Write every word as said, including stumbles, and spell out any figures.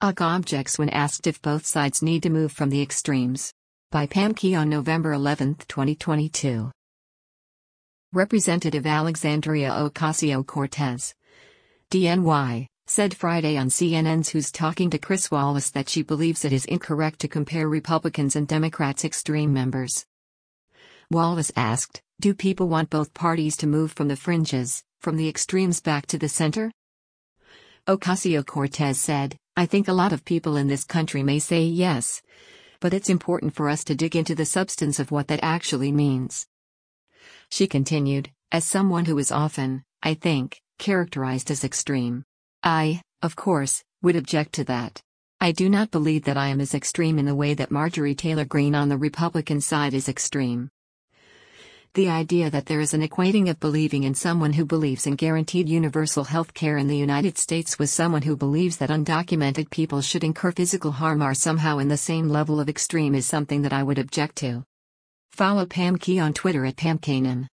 U K objects when asked if both sides need to move from the extremes. By Pam Key on November eleventh, twenty twenty-two. Representative Alexandria Ocasio-Cortez, D N Y, said Friday on C N N's Who's Talking to Chris Wallace that she believes it is incorrect to compare Republicans and Democrats' extreme members. Wallace asked, "Do people want both parties to move from the fringes, from the extremes back to the center?" Ocasio-Cortez said, "I think a lot of people in this country may say yes. But it's important for us to dig into the substance of what that actually means." She continued, "As someone who is often, I think, characterized as extreme, I, of course, would object to that. I do not believe that I am as extreme in the way that Marjorie Taylor Greene on the Republican side is extreme." The idea that there is an equating of believing in someone who believes in guaranteed universal health care in the United States with someone who believes that undocumented people should incur physical harm are somehow in the same level of extreme is something that I would object to. Follow Pam Key on Twitter at Pam Kanan.